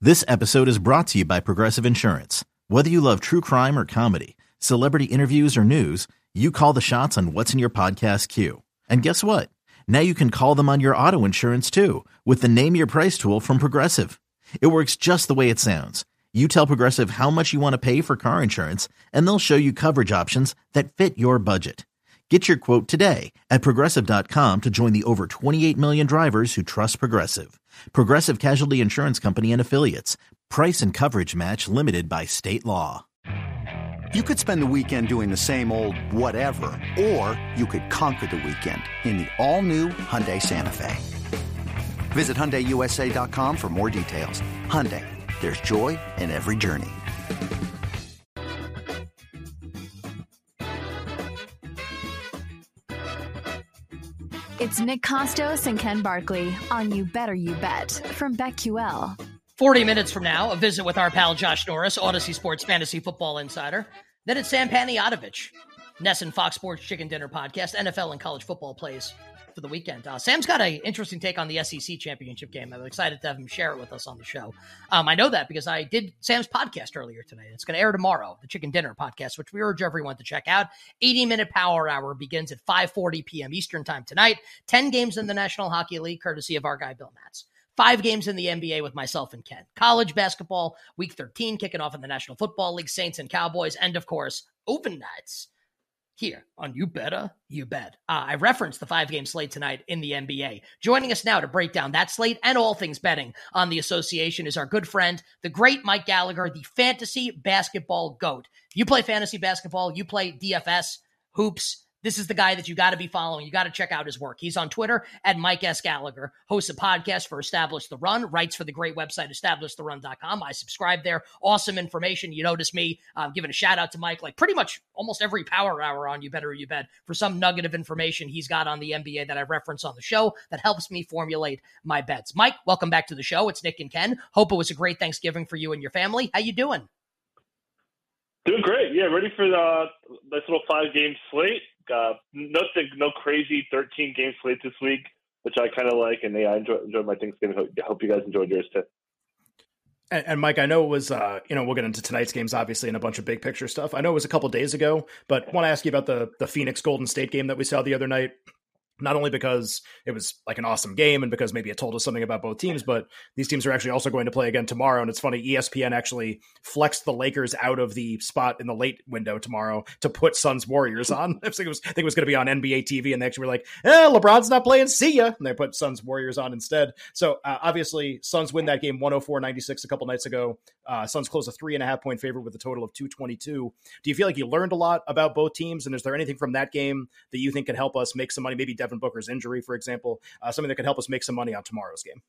This episode is brought to you by Progressive Insurance. Whether you love true crime or comedy, celebrity interviews or news, you call the shots on what's in your podcast queue. And guess what? Now you can call them on your auto insurance too with the Name Your Price tool from Progressive. It works just the way it sounds. You tell Progressive how much you want to pay for car insurance, and they'll show you coverage options that fit your budget. Get your quote today at Progressive.com to join the over 28 million drivers who trust Progressive. Progressive Casualty Insurance Company and Affiliates. Price and coverage match limited by state law. You could spend the weekend doing the same old whatever, or you could conquer the weekend in the all-new Hyundai Santa Fe. Visit HyundaiUSA.com for more details. Hyundai, there's joy in every journey. It's Nick Costos and Ken Barkley on You Better You Bet from BetQL. 40 minutes from now, a visit with our pal Josh Norris, Odyssey Sports Fantasy Football Insider. Then it's Sam Panayotovich, Nesson Fox Sports Chicken Dinner Podcast, NFL and college football plays for the weekend. Sam's got an interesting take on the SEC championship game. I'm excited to have him share it with us on the show. I know that because I did Sam's podcast earlier today. It's going to air tomorrow, the Chicken Dinner Podcast, which we urge everyone to check out. 80-minute power hour begins at 5:40 p.m. Eastern time tonight. 10 games in the National Hockey League, courtesy of our guy Bill Matz. 5 games in the NBA with myself and Ken. College basketball, week 13, kicking off in the National Football League, Saints and Cowboys, and of course, open nights here on You Better You Bet. I referenced the 5-game slate tonight in the NBA. Joining us now to break down that slate and all things betting on the association is our good friend, the great Mike Gallagher, the fantasy basketball GOAT. You play fantasy basketball, you play DFS, hoops. This is the guy that you got to be following. You got to check out his work. He's on Twitter at Mike S. Gallagher, hosts a podcast for Establish the Run, writes for the great website EstablishTheRun.com. I subscribe there. Awesome information. You notice me giving a shout out to Mike, like pretty much almost every power hour on You Better You Bet for some nugget of information he's got on the NBA that I reference on the show that helps me formulate my bets. Mike, welcome back to the show. It's Nick and Ken. Hope it was a great Thanksgiving for you and your family. How you doing? Doing great. Yeah, ready for the nice little 5-game slate. No crazy 13-game slate this week, which I kind of like, and I enjoyed my Thanksgiving. Hope you guys enjoyed yours too. And Mike, I know it was, we'll get into tonight's games, obviously, and a bunch of big picture stuff. I know it was a couple days ago, but I want to ask you about the Phoenix Golden State game that we saw the other night. Not only because it was like an awesome game and because maybe it told us something about both teams, but these teams are actually also going to play again tomorrow. And it's funny, ESPN actually flexed the Lakers out of the spot in the late window tomorrow to put Suns Warriors on. I think it was going to be on NBA TV, and they actually were like, LeBron's not playing, see ya. And they put Suns Warriors on instead. So obviously Suns win that game 104-96 a couple nights ago. Suns close a 3.5-point favorite with a total of 222. Do you feel like you learned a lot about both teams? And is there anything from that game that you think could help us make some money? Maybe Devin Booker's injury, for example, something that could help us make some money on tomorrow's game?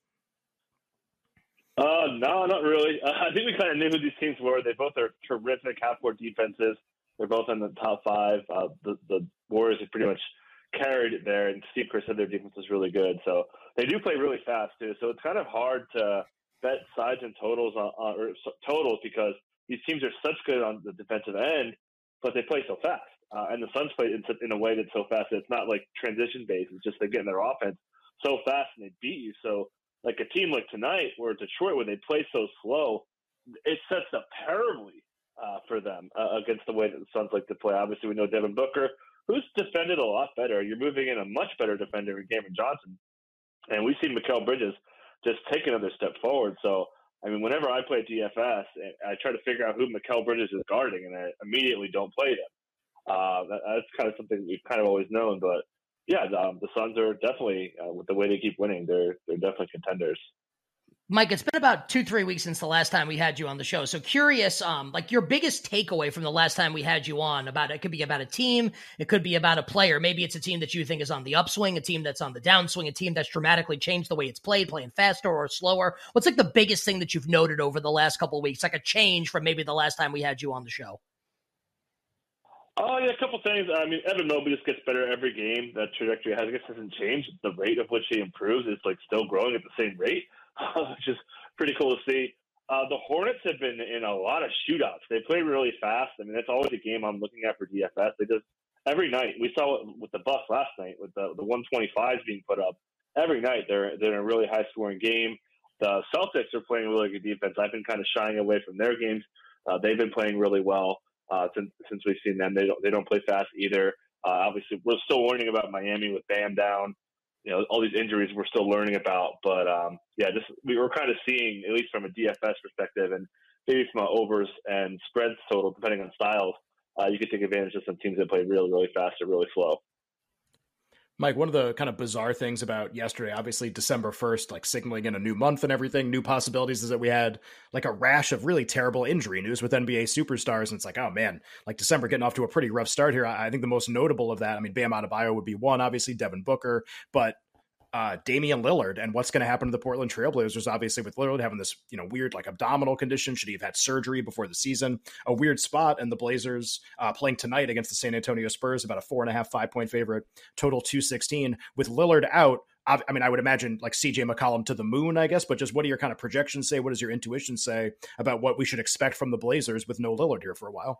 No, not really. I think we kind of knew who these teams were. They both are terrific half-court defenses. They're both in the top 5. The Warriors have pretty much carried it there, and Steve Kerr said their defense is really good. So they do play really fast, too. So it's kind of hard to bet sides and totals or totals because these teams are such good on the defensive end, but they play so fast. And the Suns play in a way that's so fast that it's not like transition based. It's just, again, their offense so fast and they beat you. So like a team like tonight or Detroit where they play so slow, it sets up terribly for them against the way that the Suns like to play. Obviously, we know Devin Booker, who's defended a lot better. You're moving in a much better defender in Cameron Johnson. And we've seen Mikal Bridges just take another step forward. So, I mean, whenever I play DFS, I try to figure out who Mikal Bridges is guarding, and I immediately don't play them. That's kind of something we've kind of always known, but yeah, the Suns are definitely with the way they keep winning, they're definitely contenders. Mike, it's been about 2-3 weeks since the last time we had you on the show. So curious, like your biggest takeaway from the last time we had you on about it could be about a team. It could be about a player. Maybe it's a team that you think is on the upswing, a team that's on the downswing, a team that's dramatically changed the way it's played, playing faster or slower. What's like the biggest thing that you've noted over the last couple of weeks? Like a change from maybe the last time we had you on the show. Oh, yeah, a couple things. I mean, Evan Mobley just gets better every game. That trajectory hasn't changed. The rate of which he improves is like still growing at the same rate, which is pretty cool to see. The Hornets have been in a lot of shootouts. They play really fast. I mean, that's always a game I'm looking at for DFS. They just every night. We saw it with the Bucks last night with the 125s being put up. Every night they're in a really high scoring game. the Celtics are playing really good defense. I've been kind of shying away from their games. They've been playing really well since we've seen them. They don't play fast either. Obviously, we're still learning about Miami with Bam down. All these injuries we're still learning about. But, we were kind of seeing, at least from a DFS perspective and maybe from an overs and spreads total, depending on styles, you could take advantage of some teams that play really, really fast or really slow. Mike, one of the kind of bizarre things about yesterday, obviously December 1st, like signaling in a new month and everything, new possibilities, is that we had like a rash of really terrible injury news with NBA superstars. And it's like, oh man, like December getting off to a pretty rough start here. I think the most notable of that, I mean, Bam Adebayo would be one, obviously Devin Booker, but Damian Lillard and what's going to happen to the Portland Trailblazers, obviously with Lillard having this, weird like abdominal condition. Should he have had surgery before the season? A weird spot. And the Blazers playing tonight against the San Antonio Spurs, about a 4.5, 5-point favorite, total 216 with Lillard out. I mean, I would imagine like CJ McCollum to the moon, I guess, but just what do your kind of projections say? What does your intuition say about what we should expect from the Blazers with no Lillard here for a while?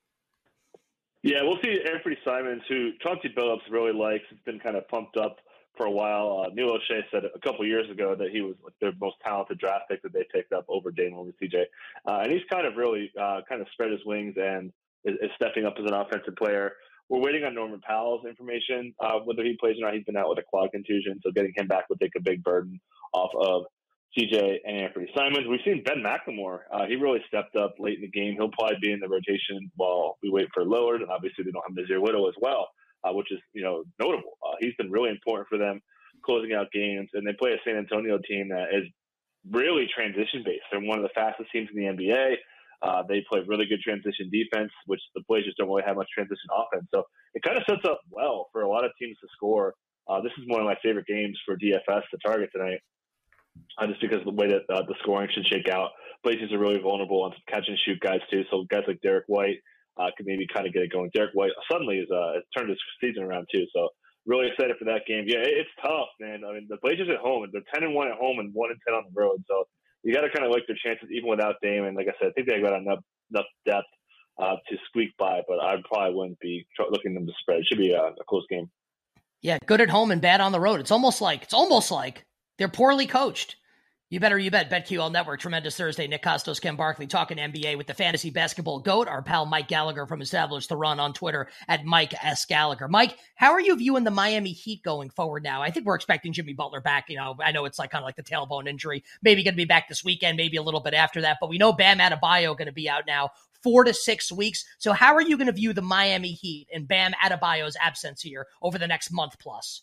Yeah, we'll see Anthony Simons, who Chauncey Billups really likes. It's been kind of pumped up for a while. Neil O'Shea said a couple years ago that he was like their most talented draft pick that they picked up over Dame, over CJ. And he's kind of really kind of spread his wings and is stepping up as an offensive player. We're waiting on Norman Powell's information, whether he plays or not. He's been out with a quad contusion, so getting him back would take a big burden off of CJ and Anthony Simons. We've seen Ben McLemore. He really stepped up late in the game. He'll probably be in the rotation while we wait for Lillard, and obviously they don't have Nazir Little as well. Which is, notable. He's been really important for them closing out games. And they play a San Antonio team that is really transition-based. They're one of the fastest teams in the NBA. They play really good transition defense, which the Blazers don't really have much transition offense. So it kind of sets up well for a lot of teams to score. This is one of my favorite games for DFS to target tonight, just because of the way that the scoring should shake out. Blazers are really vulnerable on some catch-and-shoot guys, too. So guys like Derek White, could maybe kind of get it going. Derek White suddenly has turned his season around too, so really excited for that game. Yeah, it's tough, man. I mean, the Blazers at home, they're 10-1 at home and 1-10 on the road, so you got to kind of like their chances even without Dame. And like I said, I think they got enough depth to squeak by, but I probably wouldn't be looking them to spread. It should be a close game. Yeah, good at home and bad on the road. It's almost like they're poorly coached. You better, you bet. BetQL Network, tremendous Thursday. Nick Kostos, Ken Barkley, talking NBA with the fantasy basketball GOAT, our pal Mike Gallagher from Establish the Run on Twitter at Mike S. Gallagher. Mike, how are you viewing the Miami Heat going forward now? I think we're expecting Jimmy Butler back. I know it's like kind of like the tailbone injury. Maybe going to be back this weekend, maybe a little bit after that. But we know Bam Adebayo going to be out now 4 to 6 weeks. So how are you going to view the Miami Heat and Bam Adebayo's absence here over the next month plus?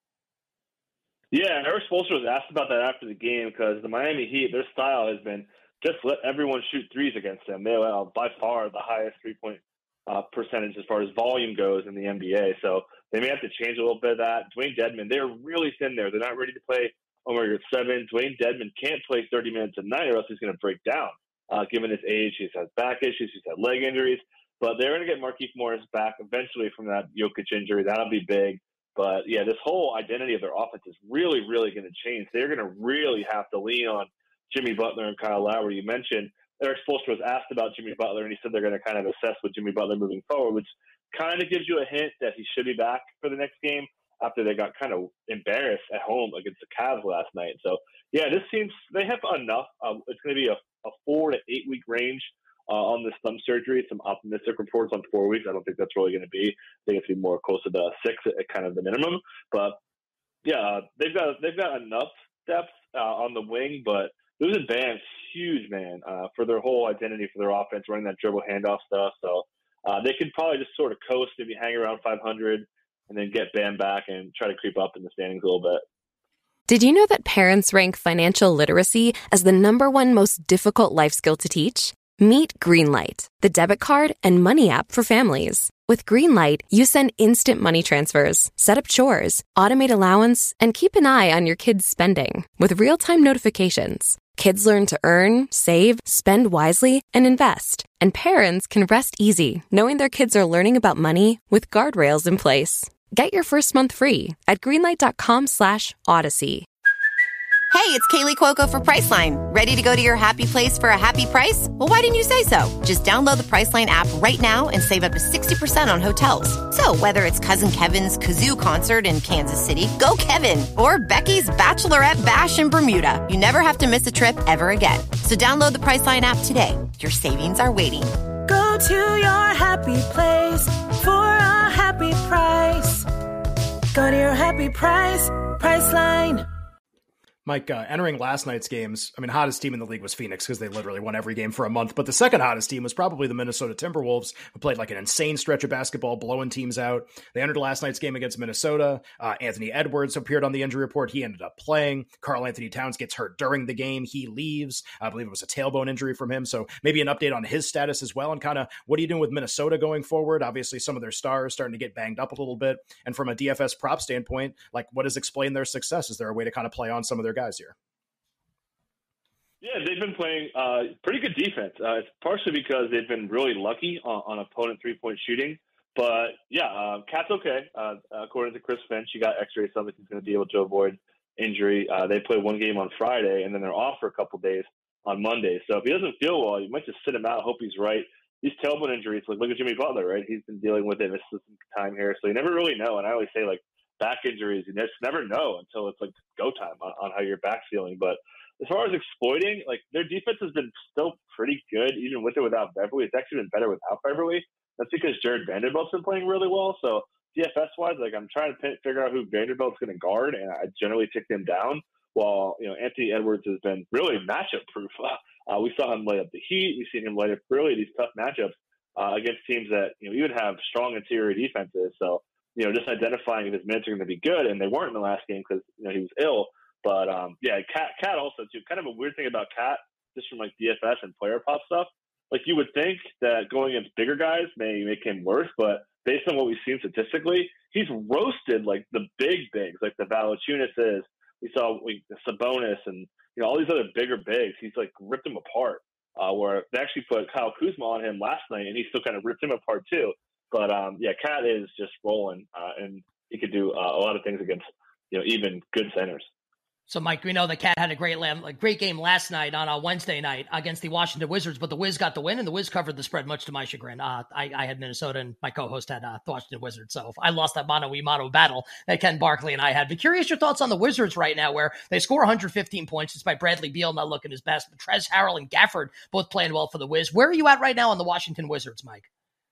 Yeah, Eric Spoelstra was asked about that after the game because the Miami Heat, their style has been just let everyone shoot threes against them. They are by far the highest three-point percentage as far as volume goes in the NBA. So they may have to change a little bit of that. Dwayne Dedmon, they're really thin there. They're not ready to play Omer Yurtseven. Dwayne Dedmon can't play 30 minutes a night or else he's going to break down. Given his age, he's had back issues, he's had leg injuries. But they're going to get Markieff Morris back eventually from that Jokic injury. That'll be big. But, yeah, this whole identity of their offense is really, really going to change. They're going to really have to lean on Jimmy Butler and Kyle Lowry. You mentioned Eric Spoelstra was asked about Jimmy Butler, and he said they're going to kind of assess with Jimmy Butler moving forward, which kind of gives you a hint that he should be back for the next game after they got kind of embarrassed at home against the Cavs last night. So, yeah, this seems they have enough. It's going to be a 4 to 8 week range on this thumb surgery. Some optimistic reports on 4 weeks. I don't think that's really going to be. I think it's going to be more closer to 6 at kind of the minimum. But yeah, they've got enough depth on the wing, but losing Bam's huge, man, for their whole identity for their offense, running that dribble handoff stuff. So they could probably just sort of coast, maybe hang around 500, and then get Bam back and try to creep up in the standings a little bit. Did you know that parents rank financial literacy as the #1 most difficult life skill to teach? Meet Greenlight, the debit card and money app for families. With Greenlight, you send instant money transfers, set up chores, automate allowance, and keep an eye on your kids' spending with real-time notifications. Kids learn to earn, save, spend wisely, and invest. And parents can rest easy knowing their kids are learning about money with guardrails in place. Get your first month free at greenlight.com/Odyssey. Hey, it's Kaylee Cuoco for Priceline. Ready to go to your happy place for a happy price? Well, why didn't you say so? Just download the Priceline app right now and save up to 60% on hotels. So whether it's Cousin Kevin's Kazoo Concert in Kansas City, go Kevin, or Becky's Bachelorette Bash in Bermuda, you never have to miss a trip ever again. So download the Priceline app today. Your savings are waiting. Go to your happy place for a happy price. Go to your happy price, Priceline. Mike, entering last night's games, I mean, hottest team in the league was Phoenix because they literally won every game for a month. But the second hottest team was probably the Minnesota Timberwolves, who played like an insane stretch of basketball, blowing teams out. They entered last night's game against Minnesota. Anthony Edwards appeared on the injury report. He ended up playing. Karl Anthony Towns gets hurt during the game. He leaves. I believe it was a tailbone injury from him. So maybe an update on his status as well. And kind of what are you doing with Minnesota going forward? Obviously, some of their stars starting to get banged up a little bit. And from a DFS prop standpoint, like what has explained their success? Is there a way to kind of play on some of their guys here? Yeah, they've been playing pretty good defense. It's partially because they've been really lucky on opponent three-point shooting. But, yeah, Cat's okay. According to Chris Finch, he got x-rays, something he's going to be able to avoid injury. They play one game on Friday, and then they're off for a couple days on Monday. So if he doesn't feel well, you might just sit him out, hope he's right. These tailbone injuries, like look at Jimmy Butler, right? He's been dealing with it this time here. So you never really know. And I always say, like, back injuries, you just never know until it's, like, go time on how your back's feeling. But as far as exploiting, like their defense has been still pretty good, even with or without Beverly. It's actually been better without Beverly. That's because Jared Vanderbilt's been playing really well. So DFS-wise, like I'm trying to figure out who Vanderbilt's going to guard, and I generally tick them down. While Anthony Edwards has been really matchup-proof. We saw him light up the Heat. We've seen him light up really these tough matchups against teams that even have strong interior defenses. So just identifying if his minutes are going to be good, and they weren't in the last game because he was ill. But, Cat also, too. Kind of a weird thing about Cat, just from, like, DFS and player prop stuff. Like, you would think that going against bigger guys may make him worse, but based on what we've seen statistically, he's roasted, like, the big bigs, like the Valanciunas. We saw the Sabonis and, all these other bigger bigs. He's, like, ripped them apart, where they actually put Kyle Kuzma on him last night, and he still kind of ripped him apart, too. But, Cat is just rolling, and he could do a lot of things against, even good centers. So, Mike, we know the Cat had a great game last night on a Wednesday night against the Washington Wizards, but the Wiz got the win, and the Wiz covered the spread, much to my chagrin. I had Minnesota, and my co-host had the Washington Wizards, so I lost that mano-a-mano battle that Ken Barkley and I had. But curious your thoughts on the Wizards right now, where they score 115 points despite Bradley Beal not looking his best, but Trez Harrell and Gafford both playing well for the Wiz. Where are you at right now on the Washington Wizards, Mike?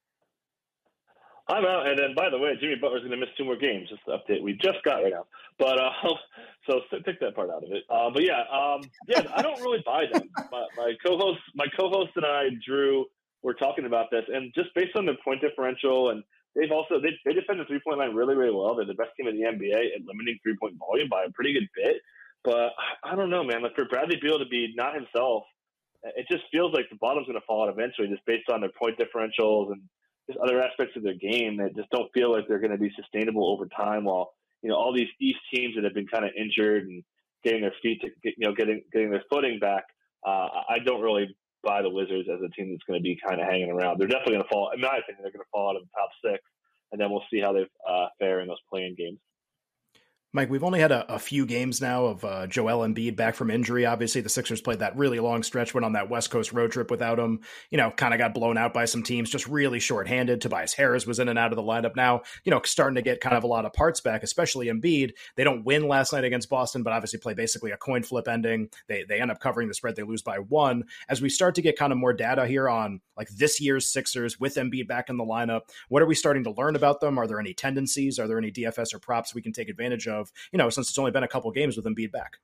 I'm out, and then, by the way, Jimmy Butler's going to miss 2 more games. Just the update we just got right now. But so take that part out of it. I don't really buy them. My co-host and I, Drew, were talking about this, and just based on their point differential, and they defend the 3-point line really, really well. They're the best team in the NBA at limiting 3-point volume by a pretty good bit. But I don't know, man. Like for Bradley Beal to be not himself, it just feels like the bottom's going to fall out eventually, just based on their point differentials and just other aspects of their game that just don't feel like they're going to be sustainable over time. While all these East teams that have been kind of injured and getting their feet to getting their footing back, I don't really buy the Wizards as a team that's going to be kind of hanging around. They're definitely going to fall. In my opinion, they're going to fall out of the top 6, and then we'll see how they fare in those play-in games. Mike, we've only had a few games now of Joel Embiid back from injury. Obviously, the Sixers played that really long stretch, went on that West Coast road trip without him, kind of got blown out by some teams, just really shorthanded. Tobias Harris was in and out of the lineup now, starting to get kind of a lot of parts back, especially Embiid. They don't win last night against Boston, but obviously play basically a coin flip ending. They end up covering the spread. They lose by 1. As we start to get kind of more data here on like this year's Sixers with Embiid back in the lineup, what are we starting to learn about them? Are there any tendencies? Are there any DFS or props we can take advantage of, since it's only been a couple games with Embiid back?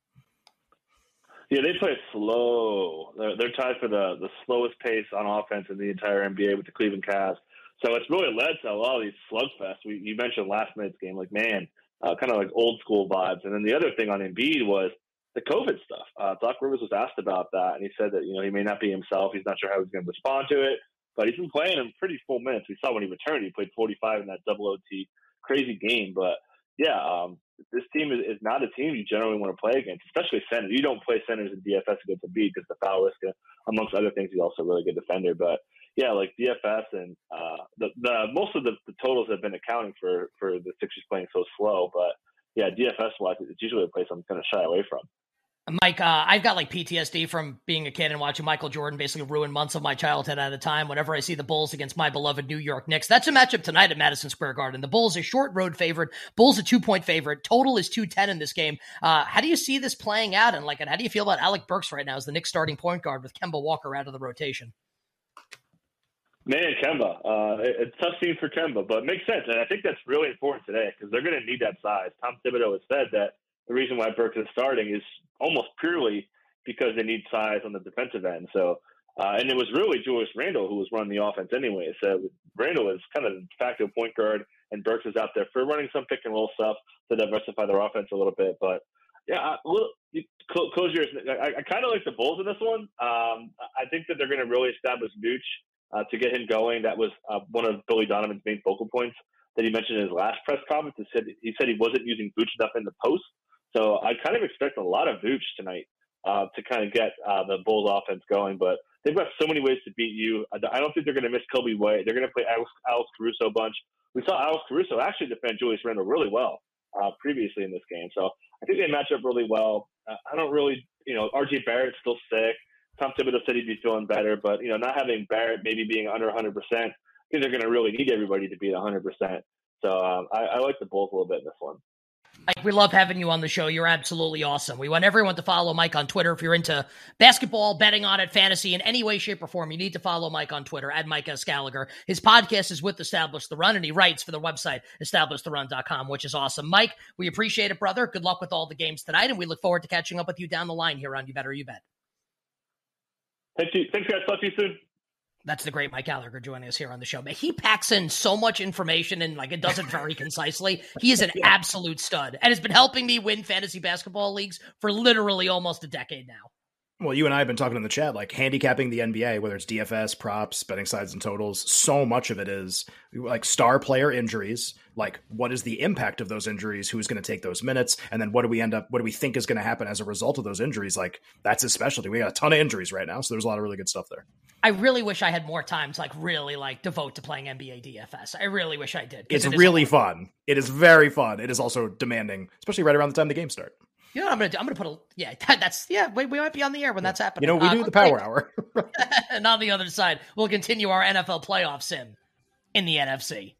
Yeah, they play slow. They're tied for the slowest pace on offense in the entire NBA with the Cleveland Cavs. So it's really led to a lot of these slugfests. You mentioned last night's game, kind of like old school vibes. And then the other thing on Embiid was the COVID stuff. Doc Rivers was asked about that, and he said that he may not be himself. He's not sure how he's going to respond to it, but he's been playing in pretty full minutes. We saw when he returned, he played 45 in that double OT crazy game. But this team is not a team you generally want to play against, especially centers. You don't play centers in DFS against Embiid because the foul risk, amongst other things, he's also a really good defender. But like DFS and the most of the totals have been accounting for the Sixers playing so slow. But DFS wise, it's usually a place I'm going to shy away from. Mike, I've got like PTSD from being a kid and watching Michael Jordan basically ruin months of my childhood at a time. Whenever I see the Bulls against my beloved New York Knicks, that's a matchup tonight at Madison Square Garden. The Bulls a short road favorite. Bulls a 2-point favorite. Total is 210 in this game. How do you see this playing out? And how do you feel about Alec Burks right now as the Knicks starting point guard with Kemba Walker out of the rotation? Man, Kemba. It's a tough scene for Kemba, but it makes sense. And I think that's really important today because they're going to need that size. Tom Thibodeau has said that the reason why Burks is starting is almost purely because they need size on the defensive end. So, and it was really Julius Randle who was running the offense anyway. So Randle is kind of the de facto point guard, and Burks is out there for running some pick and roll stuff to diversify their offense a little bit. But yeah, close yours. I kind of like the Bulls in this one. I think that they're going to really establish Vooch to get him going. That was one of Billy Donovan's main focal points that he mentioned in his last press conference. He said he wasn't using Vooch enough in the post. So I kind of expect a lot of Vooch tonight to kind of get the Bulls offense going. But they've got so many ways to beat you. I don't think they're going to miss Kobe White. They're going to play Alex Caruso a bunch. We saw Alex Caruso actually defend Julius Randle really well previously in this game. So I think they match up really well. I don't really, RJ Barrett's still sick. Tom Thibodeau said he'd be feeling better. But, not having Barrett maybe being under 100%, I think they're going to really need everybody to be at 100%. So I like the Bulls a little bit in this one. Mike, we love having you on the show. You're absolutely awesome. We want everyone to follow Mike on Twitter. If you're into basketball, betting on it, fantasy, in any way, shape, or form, you need to follow Mike on Twitter, at Mike S. Gallagher. His podcast is with Establish the Run, and he writes for the website, EstablishTheRun.com, which is awesome. Mike, we appreciate it, brother. Good luck with all the games tonight, and we look forward to catching up with you down the line here on You Better You Bet. Thank you. Thanks, guys. Talk to you soon. That's the great Mike Gallagher joining us here on the show. Man, he packs in so much information and it does it very concisely. He is an absolute stud and has been helping me win fantasy basketball leagues for literally almost a decade now. Well, you and I have been talking in the chat, handicapping the NBA, whether it's DFS, props, betting sides and totals. So much of it is star player injuries. What is the impact of those injuries? Who's going to take those minutes? And then what do we think is going to happen as a result of those injuries? That's his specialty. We got a ton of injuries right now. So there's a lot of really good stuff there. I really wish I had more time to really devote to playing NBA DFS. I really wish I did. It's really fun. It is very fun. It is also demanding, especially right around the time the games start. You know what I'm gonna put we might be on the air when that's happening. We do the power hour. And on the other side, we'll continue our NFL playoff sim in the NFC.